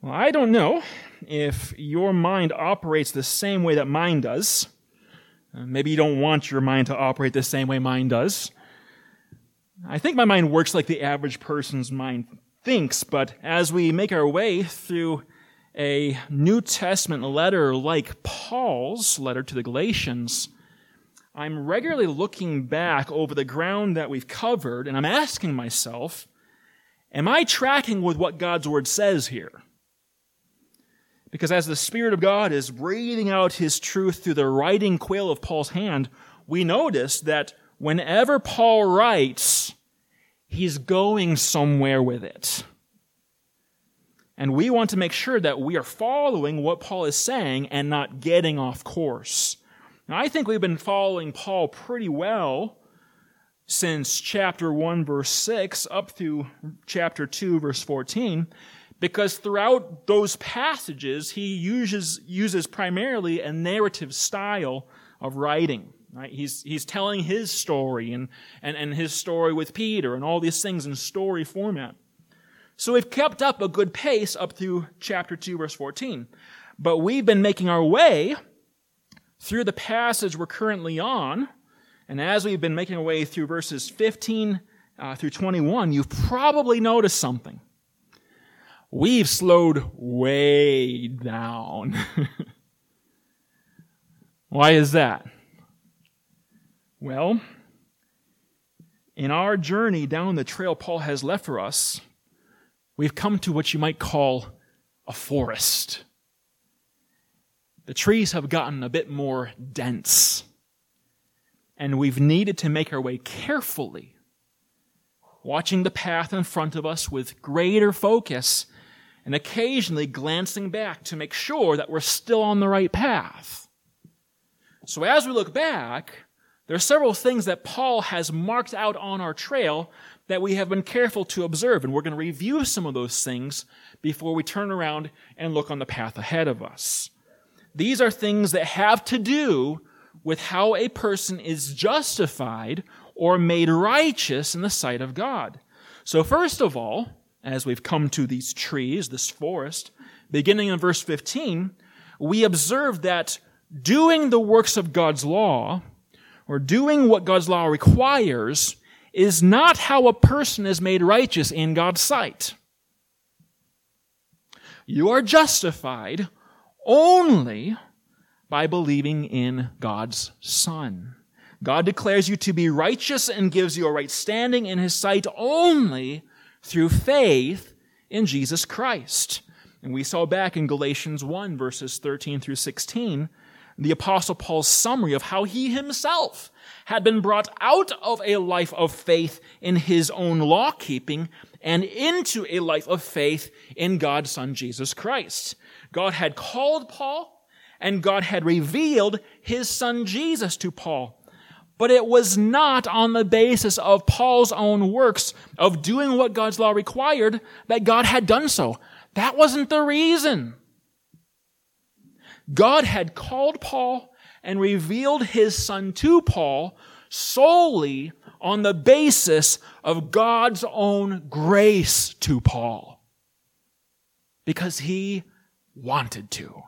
Well, I don't know if your mind operates the same way that mine does. Maybe you don't want your mind to operate the same way mine does. I think my mind works like the average person's mind thinks, but as we make our way through a New Testament letter like Paul's letter to the Galatians, I'm regularly looking back over the ground that we've covered, and I'm asking myself, am I tracking with what God's Word says here? Because as the Spirit of God is breathing out His truth through the writing quill of Paul's hand, we notice that whenever Paul writes, he's going somewhere with it. And we want to make sure that we are following what Paul is saying and not getting off course. Now, I think we've been following Paul pretty well since chapter 1, verse 6, up through chapter 2, verse 14, because throughout those passages, he uses primarily a narrative style of writing. Right? He's telling his story and his story with Peter and all these things in story format. So we've kept up a good pace up through chapter 2, verse 14. But we've been making our way through the passage we're currently on, and as we've been making our way through verses 15 through 21, you've probably noticed something. We've slowed way down. Why is that? Well, in our journey down the trail Paul has left for us, we've come to what you might call a forest. The trees have gotten a bit more dense, and we've needed to make our way carefully, watching the path in front of us with greater focus and occasionally glancing back to make sure that we're still on the right path. So as we look back, there are several things that Paul has marked out on our trail that we have been careful to observe, and we're going to review some of those things before we turn around and look on the path ahead of us. These are things that have to do with how a person is justified or made righteous in the sight of God. So first of all, as we've come to these trees, this forest, beginning in verse 15, we observe that doing the works of God's law, or doing what God's law requires, is not how a person is made righteous in God's sight. You are justified only by believing in God's Son. God declares you to be righteous and gives you a right standing in His sight only through faith in Jesus Christ. And we saw back in Galatians 1, verses 13 through 16, the Apostle Paul's summary of how he himself had been brought out of a life of faith in his own law-keeping and into a life of faith in God's Son, Jesus Christ. God had called Paul, and God had revealed His Son, Jesus, to Paul. But it was not on the basis of Paul's own works of doing what God's law required that God had done so. That wasn't the reason. God had called Paul and revealed His Son to Paul solely on the basis of God's own grace to Paul, because He wanted to.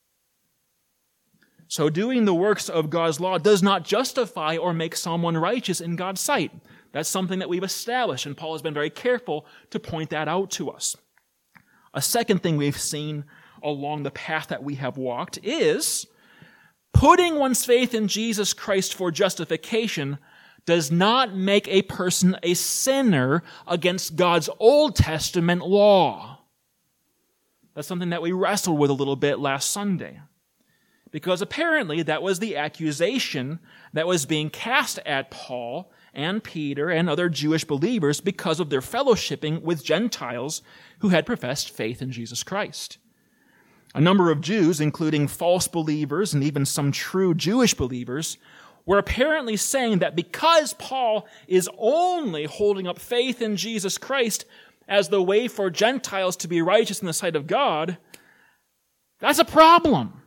So doing the works of God's law does not justify or make someone righteous in God's sight. That's something that we've established, and Paul has been very careful to point that out to us. A second thing we've seen along the path that we have walked is putting one's faith in Jesus Christ for justification does not make a person a sinner against God's Old Testament law. That's something that we wrestled with a little bit last Sunday, because apparently that was the accusation that was being cast at Paul and Peter and other Jewish believers because of their fellowshipping with Gentiles who had professed faith in Jesus Christ. A number of Jews, including false believers and even some true Jewish believers, were apparently saying that because Paul is only holding up faith in Jesus Christ as the way for Gentiles to be righteous in the sight of God, that's a problem.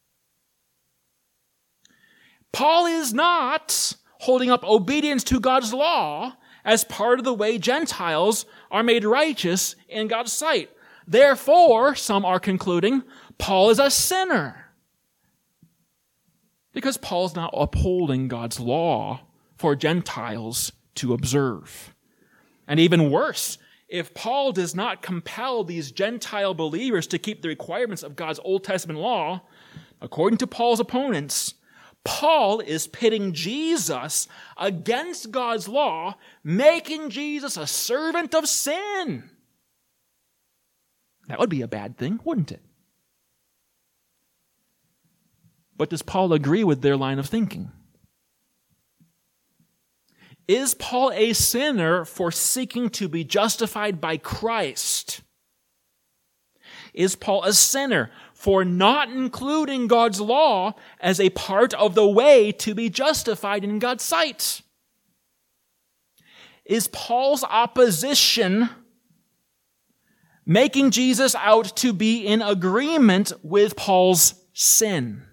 Paul is not holding up obedience to God's law as part of the way Gentiles are made righteous in God's sight. Therefore, some are concluding, Paul is a sinner. Because Paul's not upholding God's law for Gentiles to observe. And even worse, if Paul does not compel these Gentile believers to keep the requirements of God's Old Testament law, according to Paul's opponents, Paul is pitting Jesus against God's law, making Jesus a servant of sin. That would be a bad thing, wouldn't it? But does Paul agree with their line of thinking? Is Paul a sinner for seeking to be justified by Christ? Is Paul a sinner for not including God's law as a part of the way to be justified in God's sight? Is Paul's opposition making Jesus out to be in agreement with Paul's sin?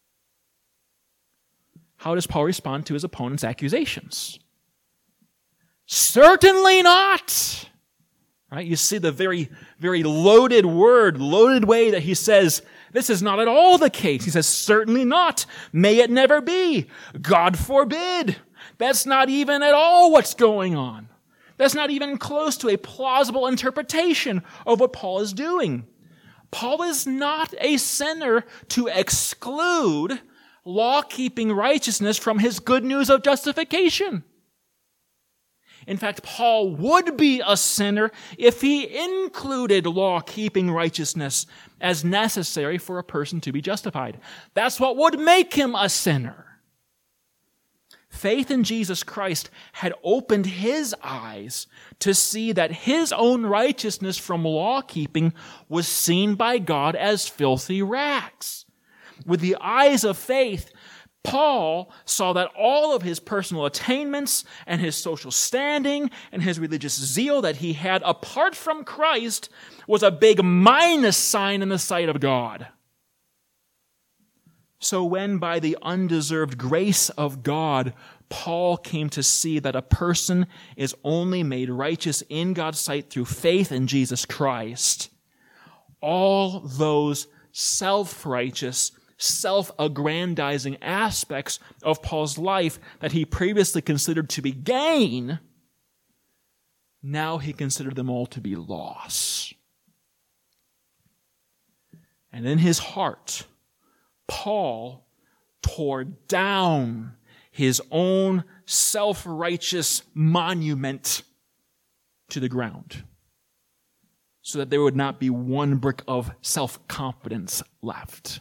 How does Paul respond to his opponent's accusations? Certainly not. Right? You see the very, very loaded way that he says, this is not at all the case. He says, certainly not. May it never be. God forbid. That's not even at all what's going on. That's not even close to a plausible interpretation of what Paul is doing. Paul is not a sinner to exclude law-keeping righteousness from his good news of justification. In fact, Paul would be a sinner if he included law-keeping righteousness as necessary for a person to be justified. That's what would make him a sinner. Faith in Jesus Christ had opened his eyes to see that his own righteousness from law-keeping was seen by God as filthy rags. With the eyes of faith, Paul saw that all of his personal attainments and his social standing and his religious zeal that he had apart from Christ was a big minus sign in the sight of God. So when by the undeserved grace of God, Paul came to see that a person is only made righteous in God's sight through faith in Jesus Christ, all those self-righteous, self-aggrandizing aspects of Paul's life that he previously considered to be gain, now he considered them all to be loss. And in his heart, Paul tore down his own self-righteous monument to the ground so that there would not be one brick of self-confidence left.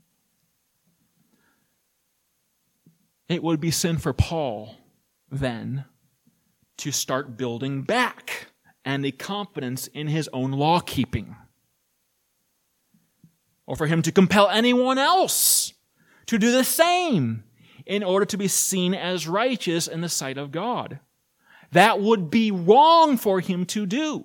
It would be sin for Paul, then, to start building back any confidence in his own law-keeping. Or for him to compel anyone else to do the same in order to be seen as righteous in the sight of God. That would be wrong for him to do.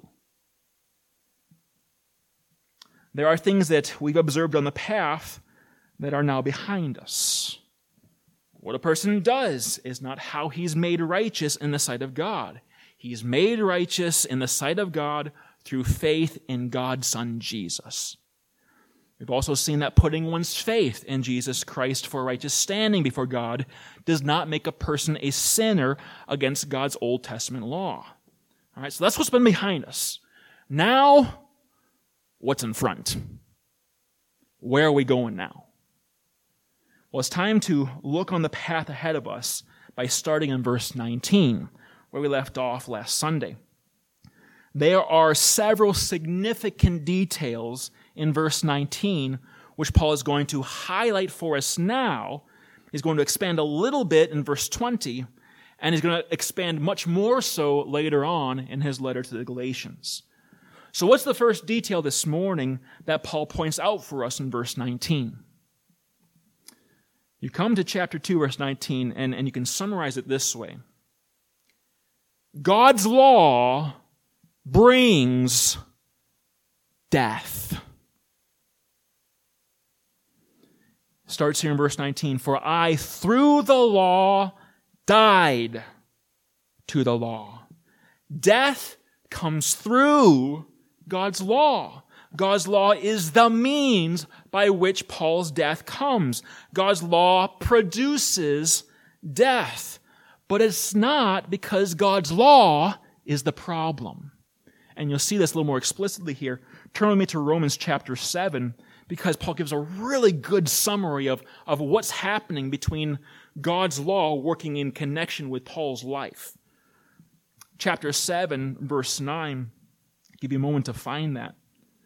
There are things that we've observed on the path that are now behind us. What a person does is not how he's made righteous in the sight of God. He's made righteous in the sight of God through faith in God's Son, Jesus. We've also seen that putting one's faith in Jesus Christ for righteous standing before God does not make a person a sinner against God's Old Testament law. All right, so that's what's been behind us. Now, what's in front? Where are we going now? Well, it's time to look on the path ahead of us by starting in verse 19, where we left off last Sunday. There are several significant details in verse 19, which Paul is going to highlight for us now. He's going to expand a little bit in verse 20, and he's going to expand much more so later on in his letter to the Galatians. So what's the first detail this morning that Paul points out for us in verse 19? You come to chapter 2, verse 19, and you can summarize it this way. God's law brings death. Starts here in verse 19. For I, through the law, died to the law. Death comes through God's law. God's law is the means by which Paul's death comes. God's law produces death. But it's not because God's law is the problem. And you'll see this a little more explicitly here. Turn with me to Romans chapter 7, because Paul gives a really good summary of what's happening between God's law working in connection with Paul's life. Chapter 7, verse 9. I'll give you a moment to find that.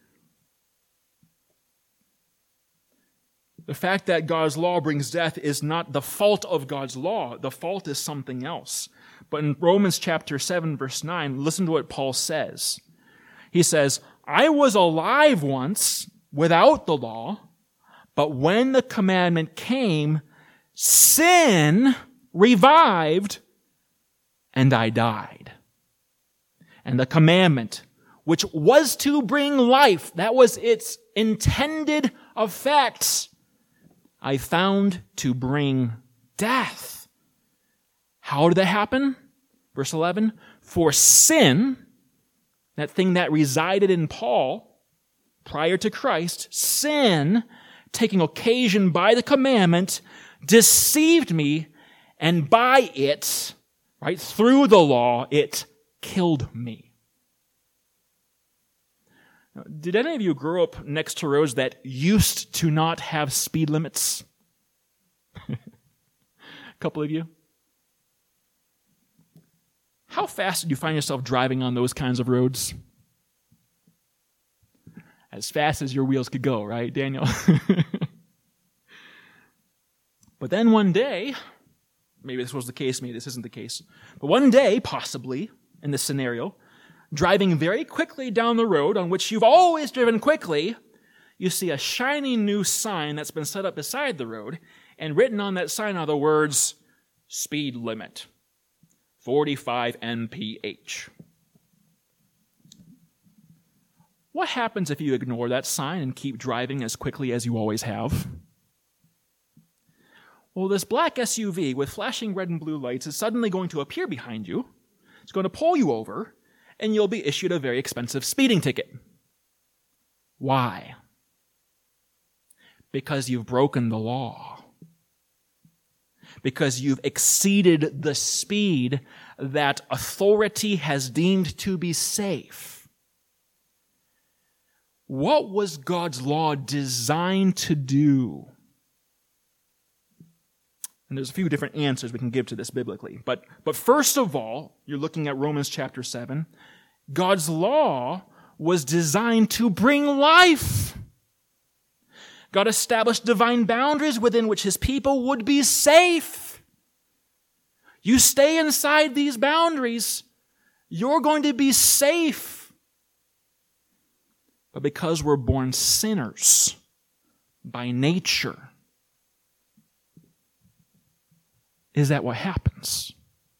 The fact that God's law brings death is not the fault of God's law. The fault is something else. But in Romans chapter 7, verse 9, listen to what Paul says. He says, I was alive once without the law, but when the commandment came, sin revived, and I died. And the commandment, which was to bring life, that was its intended effects, I found to bring death. How did that happen? Verse 11, for sin, that thing that resided in Paul prior to Christ, sin, taking occasion by the commandment, deceived me, and by it, right, through the law, it killed me. Now, did any of you grow up next to roads that used to not have speed limits? A couple of you. How fast did you find yourself driving on those kinds of roads? As fast as your wheels could go, right, Daniel? But then one day, maybe this was the case, maybe this isn't the case, but one day, possibly, in this scenario, driving very quickly down the road on which you've always driven quickly, you see a shiny new sign that's been set up beside the road, and written on that sign are the words, speed limit, 45 mph. What happens if you ignore that sign and keep driving as quickly as you always have? Well, this black SUV with flashing red and blue lights is suddenly going to appear behind you. It's going to pull you over, and you'll be issued a very expensive speeding ticket. Why? Because you've broken the law. Because you've exceeded the speed that authority has deemed to be safe. What was God's law designed to do? And there's a few different answers we can give to this biblically. But first of all, you're looking at Romans chapter 7. God's law was designed to bring life. God established divine boundaries within which his people would be safe. You stay inside these boundaries, you're going to be safe. But because we're born sinners by nature, is that what happens?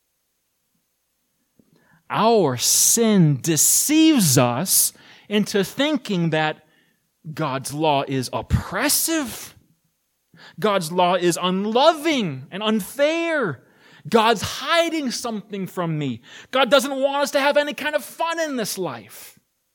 Our sin deceives us into thinking that God's law is oppressive. God's law is unloving and unfair. God's hiding something from me. God doesn't want us to have any kind of fun in this life.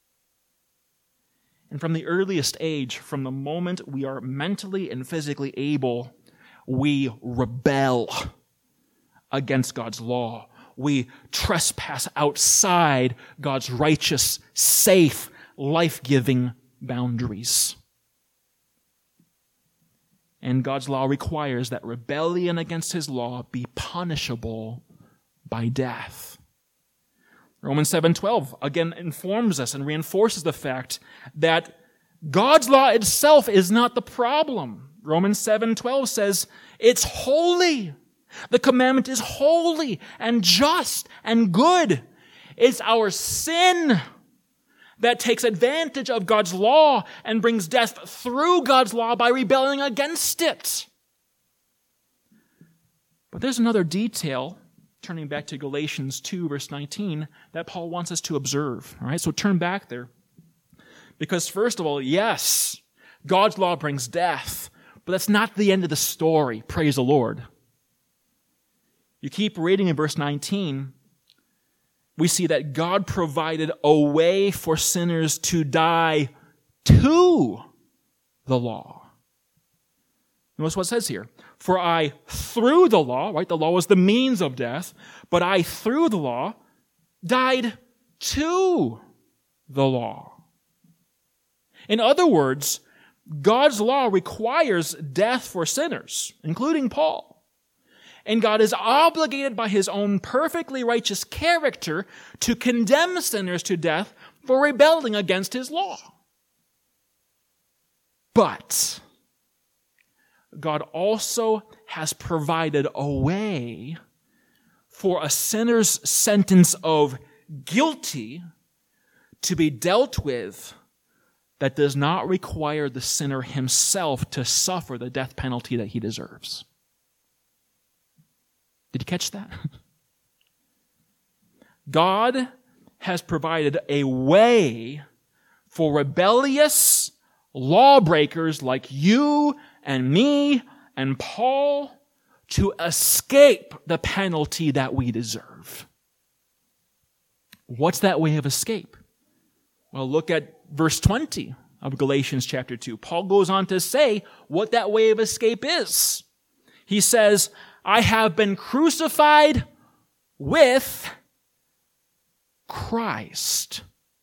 And from the earliest age, from the moment we are mentally and physically able, we rebel against God's law. We trespass outside God's righteous, safe, life-giving boundaries. And God's law requires that rebellion against his law be punishable by death. Romans 7:12 again informs us and reinforces the fact that God's law itself is not the problem. Romans 7:12 says it's holy. The commandment is holy and just and good. It's our sin that takes advantage of God's law and brings death through God's law by rebelling against it. But there's another detail, turning back to Galatians 2, verse 19, that Paul wants us to observe. All right, so turn back there. Because first of all, yes, God's law brings death, but that's not the end of the story. Praise the Lord. You keep reading in verse 19, we see that God provided a way for sinners to die to the law. Notice what it says here. For I, through the law, right? The law was the means of death, but I, through the law, died to the law. In other words, God's law requires death for sinners, including Paul. And God is obligated by his own perfectly righteous character to condemn sinners to death for rebelling against his law. But God also has provided a way for a sinner's sentence of guilty to be dealt with that does not require the sinner himself to suffer the death penalty that he deserves. Did you catch that? God has provided a way for rebellious lawbreakers like you and me and Paul to escape the penalty that we deserve. What's that way of escape? Well, look at verse 20 of Galatians chapter 2. Paul goes on to say what that way of escape is. He says, I have been crucified with Christ.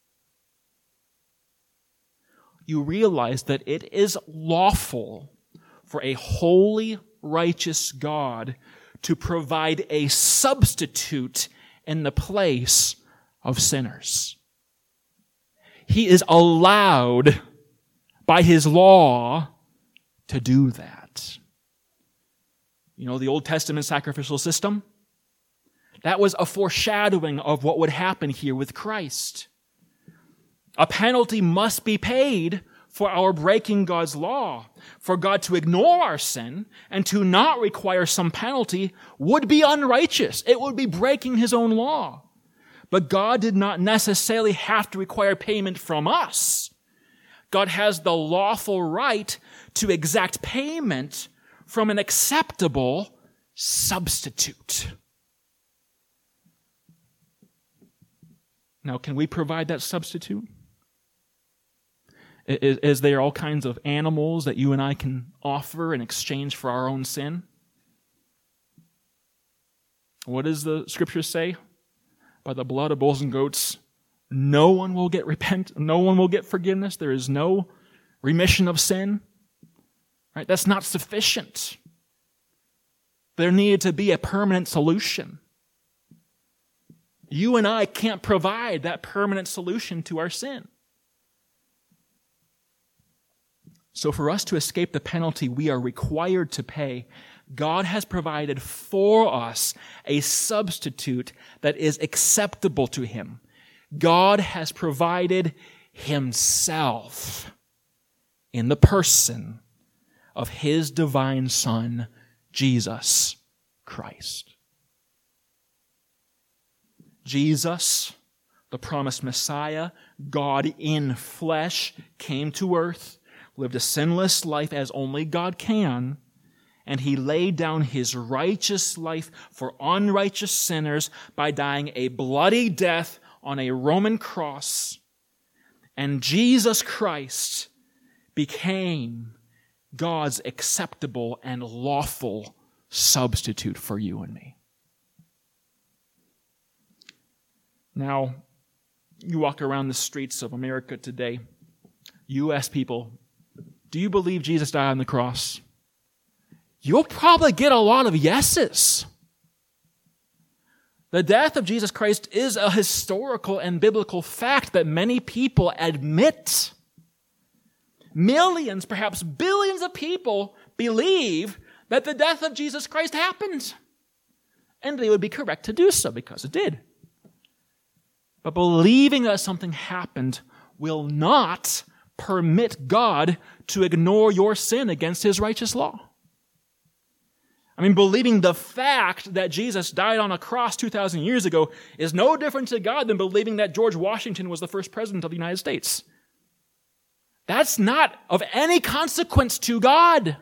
You realize that it is lawful for a holy, righteous God to provide a substitute in the place of sinners. He is allowed by his law to do that. You know, the Old Testament sacrificial system? That was a foreshadowing of what would happen here with Christ. A penalty must be paid for our breaking God's law. For God to ignore our sin and to not require some penalty would be unrighteous. It would be breaking his own law. But God did not necessarily have to require payment from us. God has the lawful right to exact payment from an acceptable substitute. Now, can we provide that substitute? Is there all kinds of animals that you and I can offer in exchange for our own sin? What does the scripture say? By the blood of bulls and goats, no one will get no one will get forgiveness. There is no remission of sin. Right? That's not sufficient. There needed to be a permanent solution. You and I can't provide that permanent solution to our sin. So for us to escape the penalty we are required to pay, God has provided for us a substitute that is acceptable to him. God has provided himself in the person of his divine Son, Jesus Christ. Jesus, the promised Messiah, God in flesh, came to earth, lived a sinless life as only God can, and he laid down his righteous life for unrighteous sinners by dying a bloody death on a Roman cross. And Jesus Christ became God's acceptable and lawful substitute for you and me. Now, you walk around the streets of America today, you ask people, do you believe Jesus died on the cross? You'll probably get a lot of yeses. The death of Jesus Christ is a historical and biblical fact that many people admit. Millions, perhaps billions of people believe that the death of Jesus Christ happened. And they would be correct to do so because it did. But believing that something happened will not permit God to ignore your sin against his righteous law. I mean, believing the fact that Jesus died on a cross 2,000 years ago is no different to God than believing that George Washington was the first president of the United States. That's not of any consequence to God.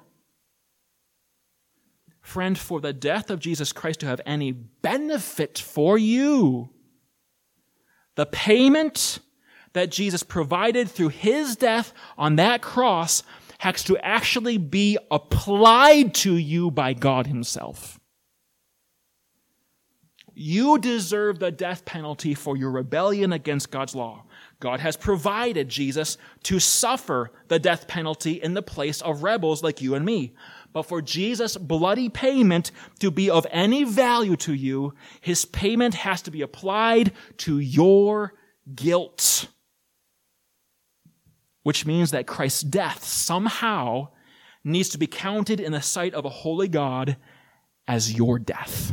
Friend, for the death of Jesus Christ to have any benefit for you, the payment that Jesus provided through his death on that cross has to actually be applied to you by God himself. You deserve the death penalty for your rebellion against God's law. God has provided Jesus to suffer the death penalty in the place of rebels like you and me. But for Jesus' bloody payment to be of any value to you, his payment has to be applied to your guilt. Which means that Christ's death somehow needs to be counted in the sight of a holy God as your death.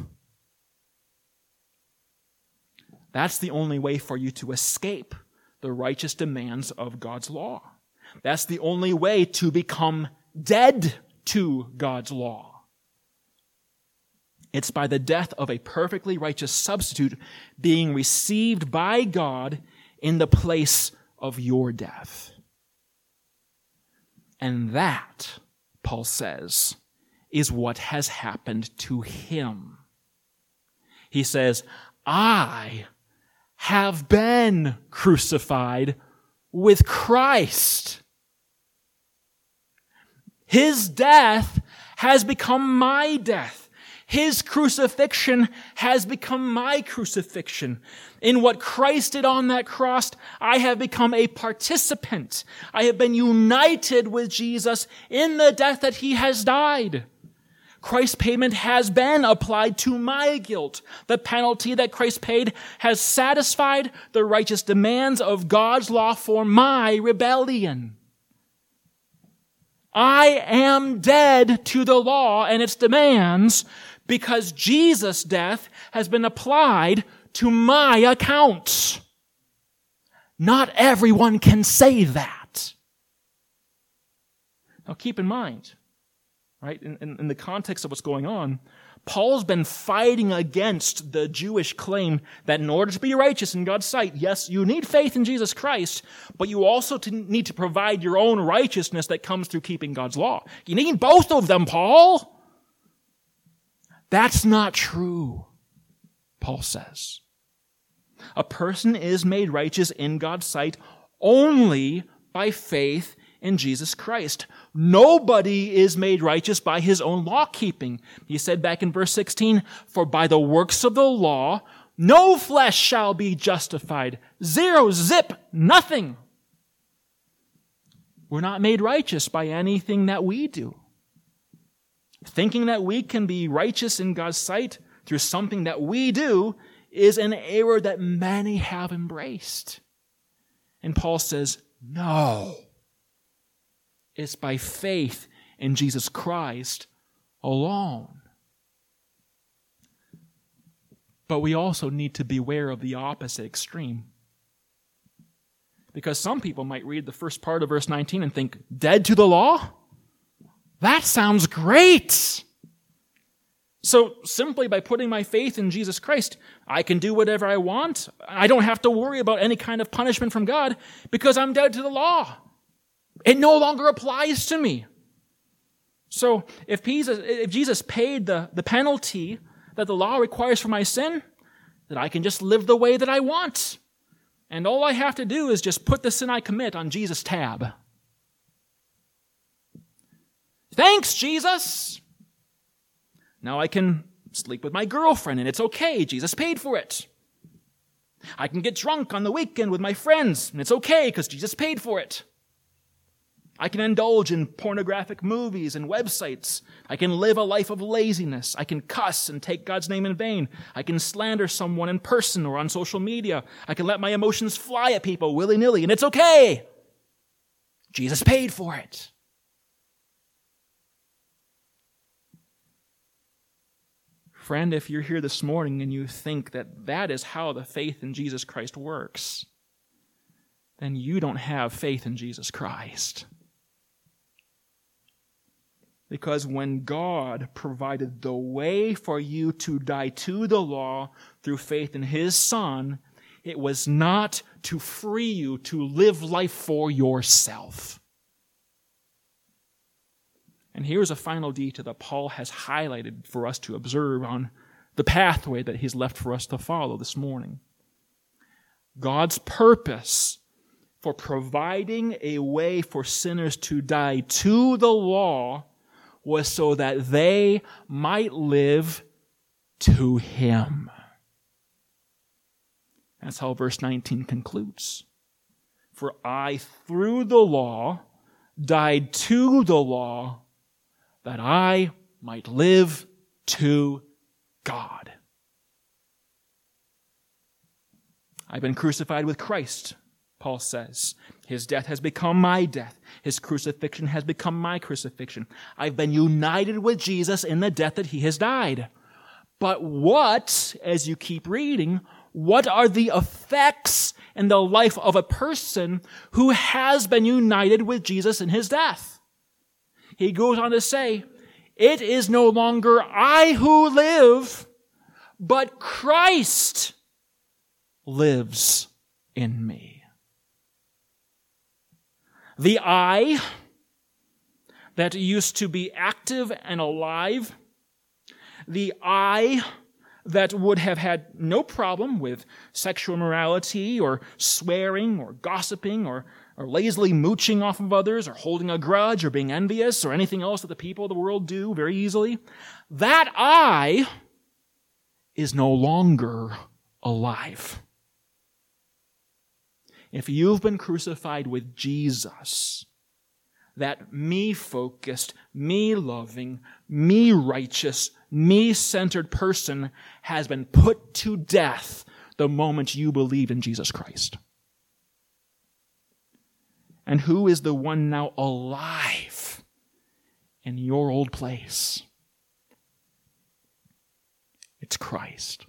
That's the only way for you to escape the righteous demands of God's law. That's the only way to become dead to God's law. It's by the death of a perfectly righteous substitute being received by God in the place of your death. And that, Paul says, is what has happened to him. He says, I have been crucified with Christ. His death has become my death. His crucifixion has become my crucifixion. In what Christ did on that cross, I have become a participant. I have been united with Jesus in the death that he has died. Christ's payment has been applied to my guilt. The penalty that Christ paid has satisfied the righteous demands of God's law for my rebellion. I am dead to the law and its demands because Jesus' death has been applied to my account. Not everyone can say that. Now keep in mind, right, in the context of what's going on, Paul's been fighting against the Jewish claim that in order to be righteous in God's sight, yes, you need faith in Jesus Christ, but you also need to provide your own righteousness that comes through keeping God's law. You need both of them, Paul. That's not true, Paul says. A person is made righteous in God's sight only by faith in Jesus Christ. Nobody is made righteous by his own law-keeping. He said back in verse 16, for by the works of the law, no flesh shall be justified. Zero, zip, nothing. We're not made righteous by anything that we do. Thinking that we can be righteous in God's sight through something that we do is an error that many have embraced. And Paul says, no. It's by faith in Jesus Christ alone. But we also need to beware of the opposite extreme. Because some people might read the first part of verse 19 and think, dead to the law? That sounds great! So simply by putting my faith in Jesus Christ, I can do whatever I want. I don't have to worry about any kind of punishment from God because I'm dead to the law. It no longer applies to me. So if Jesus paid the penalty that the law requires for my sin, then I can just live the way that I want. And all I have to do is just put the sin I commit on Jesus' tab. Thanks, Jesus! Now I can sleep with my girlfriend and it's okay. Jesus paid for it. I can get drunk on the weekend with my friends and it's okay because Jesus paid for it. I can indulge in pornographic movies and websites. I can live a life of laziness. I can cuss and take God's name in vain. I can slander someone in person or on social media. I can let my emotions fly at people willy-nilly, and it's okay. Jesus paid for it. Friend, if you're here this morning and you think that that is how the faith in Jesus Christ works, then you don't have faith in Jesus Christ. Because when God provided the way for you to die to the law through faith in His Son, it was not to free you to live life for yourself. And here's a final detail that Paul has highlighted for us to observe on the pathway that he's left for us to follow this morning. God's purpose for providing a way for sinners to die to the law was so that they might live to him. That's how verse 19 concludes. For I, through the law, died to the law, that I might live to God. I've been crucified with Christ, Paul says. His death has become my death. His crucifixion has become my crucifixion. I've been united with Jesus in the death that he has died. But what, as you keep reading, what are the effects in the life of a person who has been united with Jesus in his death? He goes on to say, it is no longer I who live, but Christ lives in me. The I that used to be active and alive, the I that would have had no problem with sexual immorality or swearing or gossiping or lazily mooching off of others or holding a grudge or being envious or anything else that the people of the world do very easily, that I is no longer alive. If you've been crucified with Jesus, that me-focused, me-loving, me-righteous, me-centered person has been put to death the moment you believe in Jesus Christ. And who is the one now alive in your old place? It's Christ.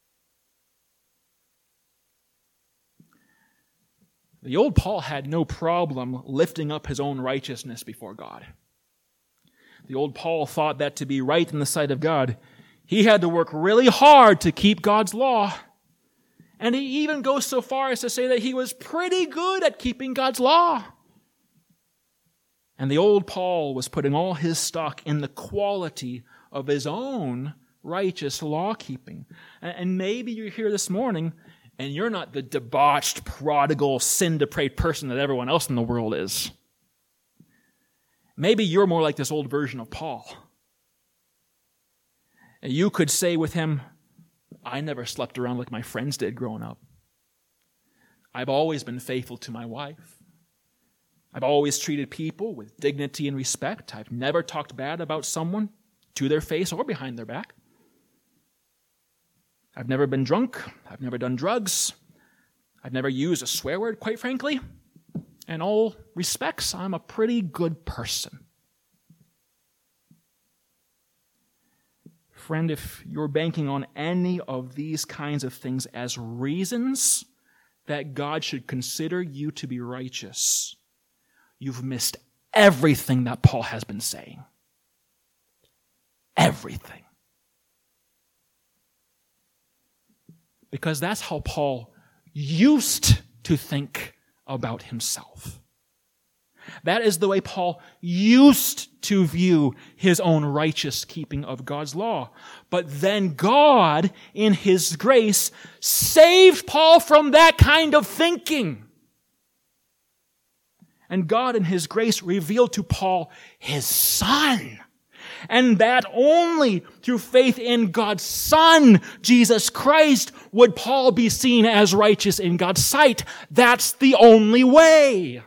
The old Paul had no problem lifting up his own righteousness before God. The old Paul thought that to be right in the sight of God, he had to work really hard to keep God's law. And he even goes so far as to say that he was pretty good at keeping God's law. And the old Paul was putting all his stock in the quality of his own righteous law-keeping. And maybe you're here this morning and you're not the debauched, prodigal, sin-depraved person that everyone else in the world is. Maybe you're more like this old version of Paul. And you could say with him, I never slept around like my friends did growing up. I've always been faithful to my wife. I've always treated people with dignity and respect. I've never talked bad about someone to their face or behind their back. I've never been drunk. I've never done drugs. I've never used a swear word, quite frankly. In all respects, I'm a pretty good person. Friend, if you're banking on any of these kinds of things as reasons that God should consider you to be righteous, you've missed everything that Paul has been saying. Everything. Because that's how Paul used to think about himself. That is the way Paul used to view his own righteous keeping of God's law. But then God, in his grace, saved Paul from that kind of thinking. And God, in his grace, revealed to Paul his Son. And that only through faith in God's Son, Jesus Christ, would Paul be seen as righteous in God's sight. That's the only way.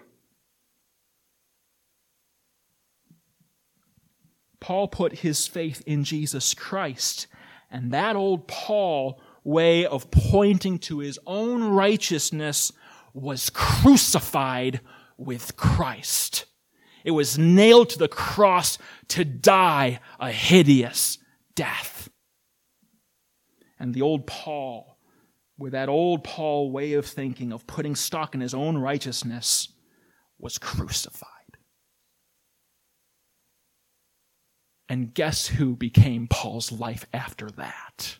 Paul put his faith in Jesus Christ, and that old Paul way of pointing to his own righteousness was crucified with Christ. It was nailed to the cross to die a hideous death. And the old Paul, with that old Paul way of thinking, of putting stock in his own righteousness, was crucified. And guess who became Paul's life after that?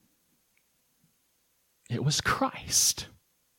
It was Christ.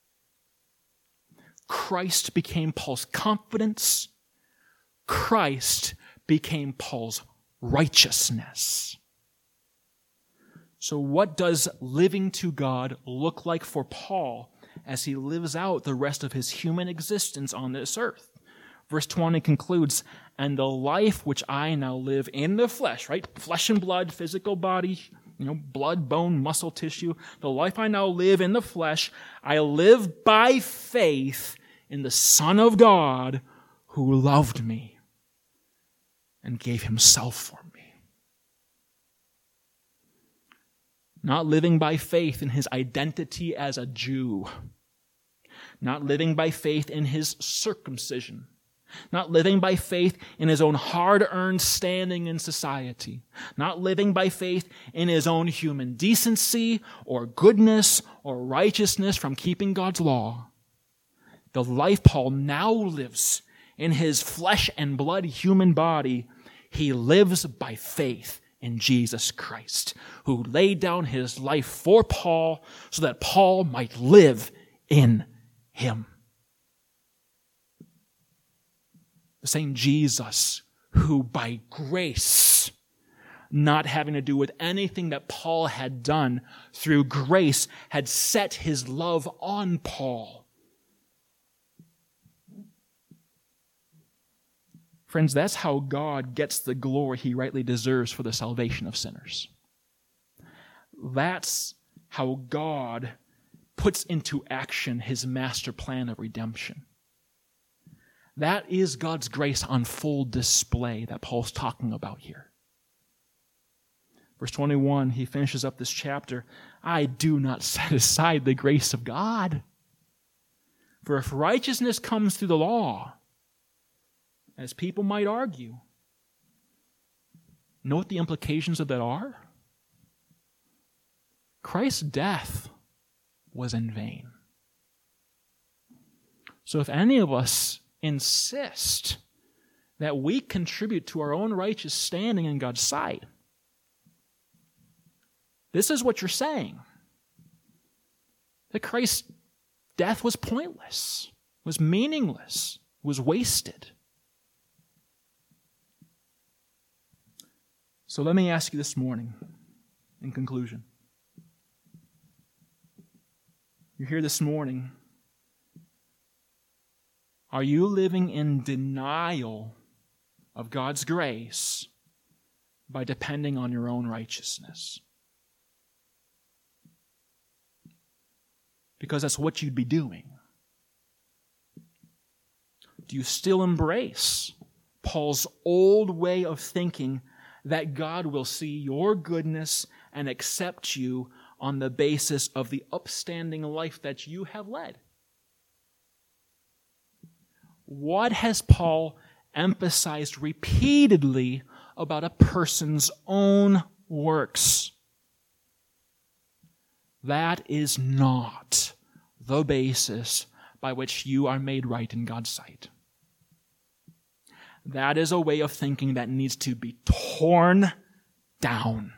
Christ became Paul's confidence. Christ became Paul's righteousness. So what does living to God look like for Paul as he lives out the rest of his human existence on this earth. Verse 20 concludes, "And the life which I now live in the flesh," right? Flesh and blood, physical body, blood, bone, muscle tissue. "The life I now live in the flesh, I live by faith in the Son of God who loved me and gave himself for me." Not living by faith in his identity as a Jew. Not living by faith in his circumcision. Not living by faith in his own hard-earned standing in society. Not living by faith in his own human decency or goodness or righteousness from keeping God's law. The life Paul now lives in his flesh and blood human body, he lives by faith in Jesus Christ, who laid down his life for Paul so that Paul might live in him. The same Jesus who by grace, not having to do with anything that Paul had done, through grace had set his love on Paul. Friends, that's how God gets the glory he rightly deserves for the salvation of sinners. That's how God puts into action his master plan of redemption. That is God's grace on full display that Paul's talking about here. Verse 21, he finishes up this chapter, "I do not set aside the grace of God. For if righteousness comes through the law," as people might argue, know what the implications of that are? Christ's death was in vain. So if any of us insist that we contribute to our own righteous standing in God's sight, this is what you're saying. That Christ's death was pointless, was meaningless, was wasted. So let me ask you this morning, in conclusion. You're here this morning. Are you living in denial of God's grace by depending on your own righteousness? Because that's what you'd be doing. Do you still embrace Paul's old way of thinking that God will see your goodness and accept you on the basis of the upstanding life that you have led? What has Paul emphasized repeatedly about a person's own works? That is not the basis by which you are made right in God's sight. That is a way of thinking that needs to be torn down.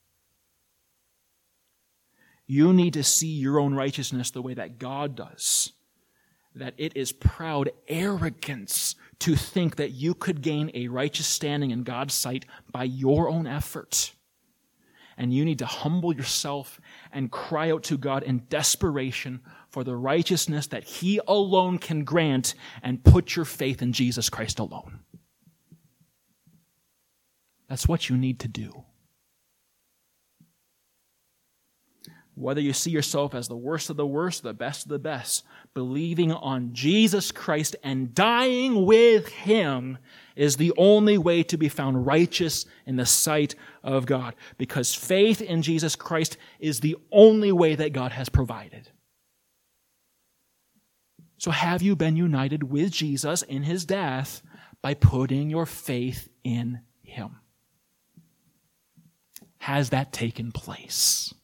You need to see your own righteousness the way that God does. That it is proud arrogance to think that you could gain a righteous standing in God's sight by your own effort. And you need to humble yourself and cry out to God in desperation for the righteousness that He alone can grant, and put your faith in Jesus Christ alone. That's what you need to do. Whether you see yourself as the worst of the worst, the best of the best, believing on Jesus Christ and dying with Him is the only way to be found righteous in the sight of God. Because faith in Jesus Christ is the only way that God has provided. So have you been united with Jesus in His death by putting your faith in Him? Has that taken place?